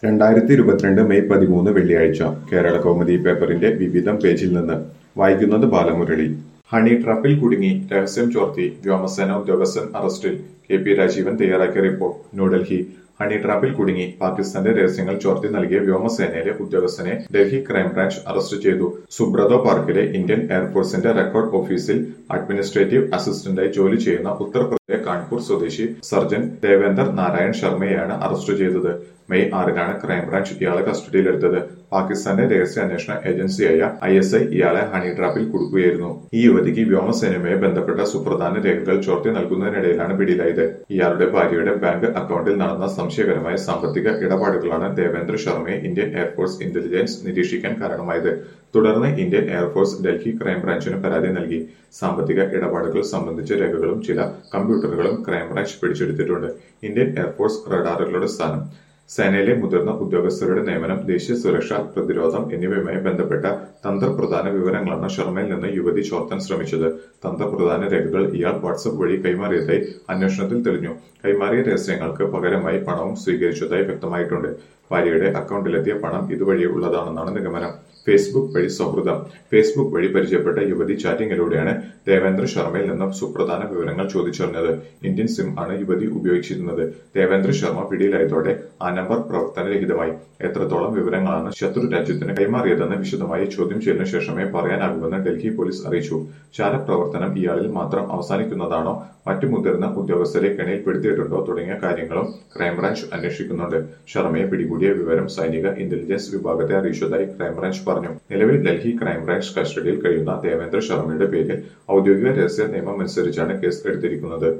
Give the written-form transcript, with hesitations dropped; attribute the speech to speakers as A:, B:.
A: 2022 May 13 വെള്ളിയാഴ്ച കേരള കൗമുദി പേപ്പറിന്റെ വിവിധം പേജിൽ നിന്ന് വായിക്കുന്നത് ബാലമുരളി. ഹണി ട്രാപ്പിൽ കുടുങ്ങി രഹസ്യം ചോർത്തി വ്യോമസേന ഉദ്യോഗസ്ഥൻ അറസ്റ്റിൽ. കെ.പി. രാജീവൻ തയ്യാറാക്കിയ റിപ്പോർട്ട്. ന്യൂഡൽഹി. ഹണി ട്രാപ്പിൽ കുടുങ്ങി പാകിസ്ഥാന്റെ രഹസ്യങ്ങൾ ചോർത്തി നൽകിയ വ്യോമസേനയിലെ ഉദ്യോഗസ്ഥനെ ഡൽഹി ക്രൈംബ്രാഞ്ച് അറസ്റ്റ് ചെയ്തു. സുബ്രതോ പാർക്കിലെ ഇന്ത്യൻ എയർഫോഴ്സിന്റെ റെക്കോർഡ് ഓഫീസിൽ അഡ്മിനിസ്ട്രേറ്റീവ് അസിസ്റ്റന്റായി ജോലി ചെയ്യുന്ന ഉത്തർപ്രദേശിലെ കാൺപൂർ സ്വദേശി സർജൻ ദേവേന്ദർ നാരായൺ ശർമ്മയെയാണ് അറസ്റ്റ് ചെയ്തത്. മെയ് 6-നാണ് ക്രൈംബ്രാഞ്ച് ഇയാളെ കസ്റ്റഡിയിലെടുത്തത്. പാകിസ്ഥാന്റെ രഹസ്യാന്വേഷണ ഏജൻസിയായ ISI ഇയാളെ ഹണി ട്രാപ്പിൽ കുടുക്കുകയായിരുന്നു. ഈ യുവതിക്ക് വ്യോമസേനയുമായി ബന്ധപ്പെട്ട സുപ്രധാന രേഖകൾ ചോർത്തി നൽകുന്നതിനിടയിലാണ് പിടിയിലായത്. ഇയാളുടെ ഭാര്യയുടെ ബാങ്ക് അക്കൗണ്ടിൽ നടന്ന സംശയകരമായ സാമ്പത്തിക ഇടപാടുകളാണ് ദേവേന്ദ്ര ശർമ്മയെ ഇന്ത്യൻ എയർഫോഴ്സ് ഇന്റലിജൻസ് നിരീക്ഷിക്കാൻ കാരണമായത്. തുടർന്ന് ഇന്ത്യൻ എയർഫോഴ്സ് ഡൽഹി ക്രൈംബ്രാഞ്ചിന് പരാതി നൽകി. സാമ്പത്തിക ഇടപാടുകൾ സംബന്ധിച്ച രേഖകളും ചില കമ്പ്യൂട്ടറുകളും ക്രൈംബ്രാഞ്ച് പിടിച്ചെടുത്തിട്ടുണ്ട്. ഇന്ത്യൻ എയർഫോഴ്സ് റഡാറുകളുടെ സ്ഥാനം, സേനയിലെ മുതിർന്ന ഉദ്യോഗസ്ഥരുടെ നിയമനം, ദേശീയ സുരക്ഷ, പ്രതിരോധം എന്നിവയുമായി ബന്ധപ്പെട്ട തന്ത്രപ്രധാന വിവരങ്ങളാണ് ശർമ്മയിൽ നിന്ന് യുവതി ചോർത്താൻ ശ്രമിച്ചത്. തന്ത്രപ്രധാന രേഖകൾ ഇയാൾ വാട്സ്ആപ്പ് വഴി കൈമാറിയതായി അന്വേഷണത്തിൽ തെളിഞ്ഞു. കൈമാറിയ രഹസ്യങ്ങൾക്ക് പകരമായി പണവും സ്വീകരിച്ചതായി വ്യക്തമായിട്ടുണ്ട്. ഭാര്യയുടെ അക്കൗണ്ടിലെത്തിയ പണം ഇതുവഴിയുള്ളതാണെന്നാണ് നിഗമനം. ഫേസ്ബുക്ക് വഴി സൗഹൃദം. ഫേസ്ബുക്ക് വഴി പരിചയപ്പെട്ട യുവതി ചാറ്റിംഗിലൂടെയാണ് ദേവേന്ദ്ര ശർമ്മയിൽ നിന്ന് സുപ്രധാന വിവരങ്ങൾ ചോദിച്ചറിഞ്ഞത്. ഇന്ത്യൻ സിം ആണ് യുവതി ഉപയോഗിച്ചിരുന്നത്. ദേവേന്ദ്ര ശർമ്മ പിടിയിലായതോടെ ആ നമ്പർ പ്രവർത്തനരഹിതമായി. എത്രത്തോളം വിവരങ്ങളാണ് ശത്രു രാജ്യത്തിന് കൈമാറിയതെന്ന് വിശദമായി ചോദ്യം ചെയ്യലിനു ശേഷമേ പറയാനാകുമെന്ന് ഡൽഹി പോലീസ് അറിയിച്ചു. ചാരപ്രവർത്തനം ഇയാളിൽ മാത്രം അവസാനിക്കുന്നതാണോ, മറ്റു മുതിർന്ന ഉദ്യോഗസ്ഥരെ കെണിയിൽപ്പെടുത്തിയിട്ടുണ്ടോ തുടങ്ങിയ കാര്യങ്ങളും ക്രൈംബ്രാഞ്ച് അന്വേഷിക്കുന്നുണ്ട്. ശർമ്മയെ പിടികൂടിയ വിവരം സൈനിക ഇന്റലിജൻസ് വിഭാഗത്തെ അറിയിച്ചതായി ക്രൈംബ്രാഞ്ച് പറഞ്ഞു. നിലവിൽ ഡൽഹി ക്രൈംബ്രാഞ്ച് കസ്റ്റഡിയിൽ കഴിയുന്ന ദേവേന്ദ്ര ശർമ്മയുടെ പേരിൽ ഔദ്യോഗിക രഹസ്യ നിയമമനുസരിച്ചാണ് കേസ് എടുത്തിരിക്കുന്നത്.